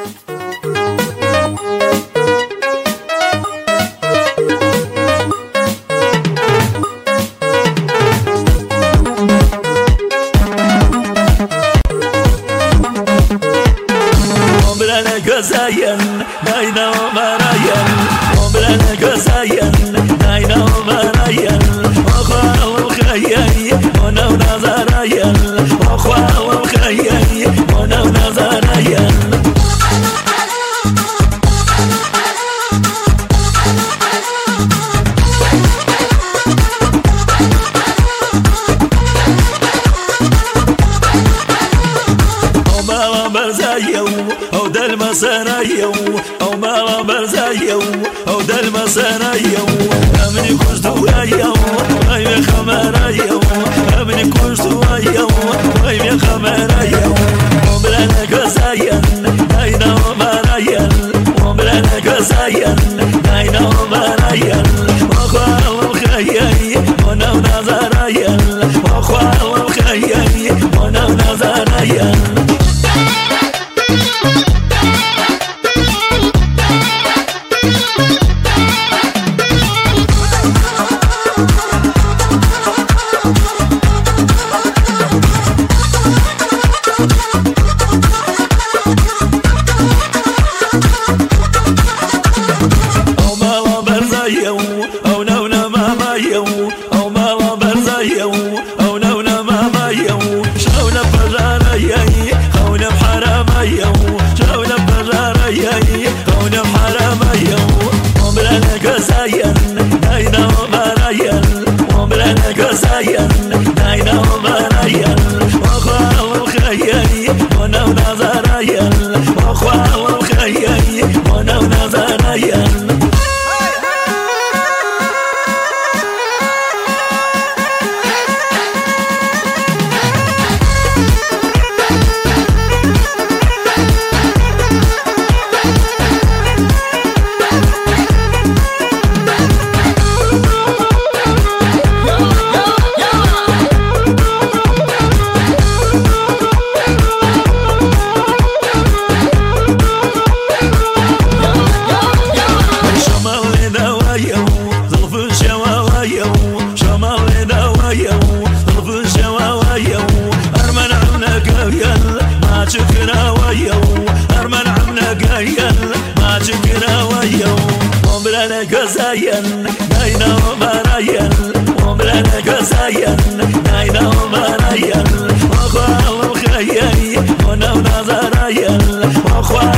Gözeyen, nayna marayen, omrene gözeyen, nayna marayen, okhwa khayy, ona nazarayen, okhwa khayy, ona nazarayen. برزايو او دل مسرايو او ما برزايو او دل مسرايو امني كوزدوايو اي خمرايو امني كوزدوايو اي خمرايو وبلنا كزاين اينا مرايل وبلنا كزاين اينا مرايل واخوا خيي وانا نظرايل واخوا خيي وانا نظرايل. او نونا ماما يو او ماما برزايو او نونا ماما يو شاونا بجاريي خونا بحراميو شاونا بجاريي خونا بحراميو ومرنا كزاين ناينا ومرايل ومرنا كزاين ناينا ومرايل واخوا خيي وانا ونظرايل واخوا خيي وانا ونظرايل. ومرنا كزاين ناينا ومرايل ومرنا كزاين ناينا ومرايل واخوا خيي وانا نظرايل واخوا